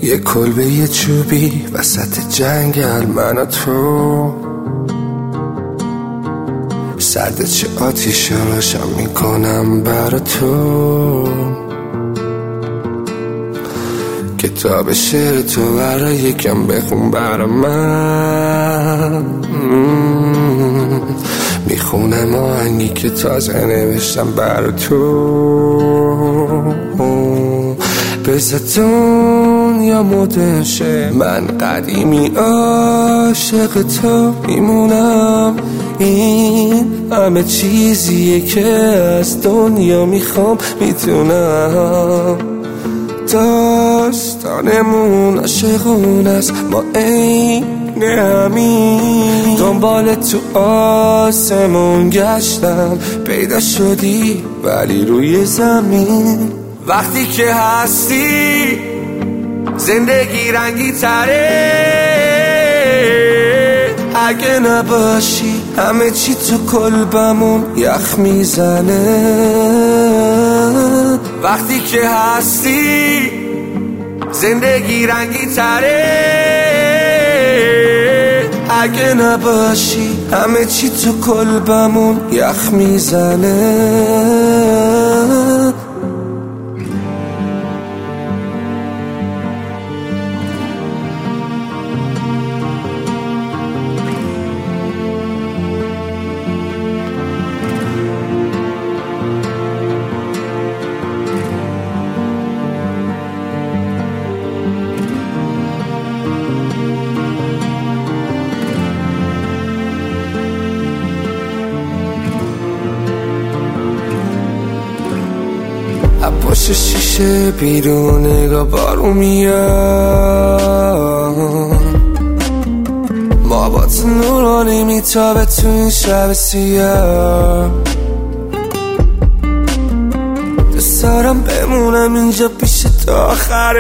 یه کلبه چوبی وسط جنگل، من و تو سرد چه آتیش روشن میکنم برا تو. کتاب شعر تو برا یکم بخون برا من. میخونم آهنگی که تازه نوشتم برا تو. بذار دنیا مدرن شه، من قدیمی عاشق تو میمونم. این همه چیزیه که از دنیا میخوام میتونم. داستانمون عاشقون است، ما عین همین. دنبال تو آسمون گشتم، پیدا شدی ولی روی زمین. وقتی که هستی زندگی رنگی تره، اگه نباشی همه چی تو قلبمون یخ میزنه. وقتی که هستی زندگی رنگی تره، اگه نباشی همه چی تو قلبمون یخ میزنه. پشت شیشه بیرون نگاه بارون میاد، ما با تو نورانی میتابه تو این شب سیاه. دوست دارم بمونم اینجا پیش تا آخر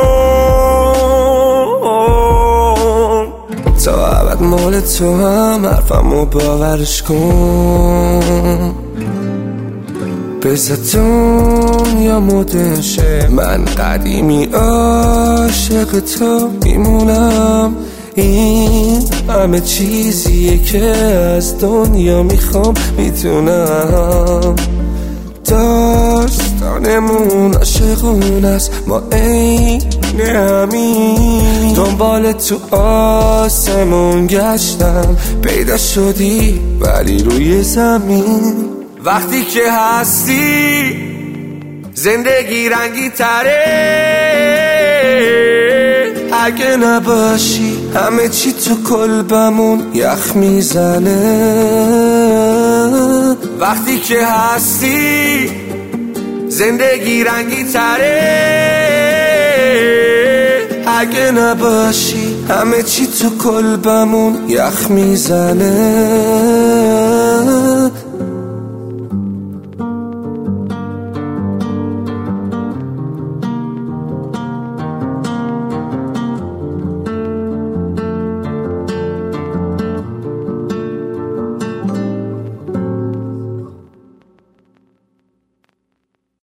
اون. تا ابد مال تو هم، حرفمو باورش کن. بذار دنیا مدرن شه، من قدیمی عاشق تو میمونم. این همه چیزیه که از دنیا میخوام میتونم. داستانمون عاشقون است، ما عین همین. دنبال تو آسمون گشتم، پیدا شدی ولی روی زمین. وقتی که هستی زندگی رنگی تره، اگه نباشی همه چی تو قلبمون یخ میزنه. وقتی که هستی زندگی رنگی تره، اگه نباشی همه چی تو قلبمون یخ میزنه.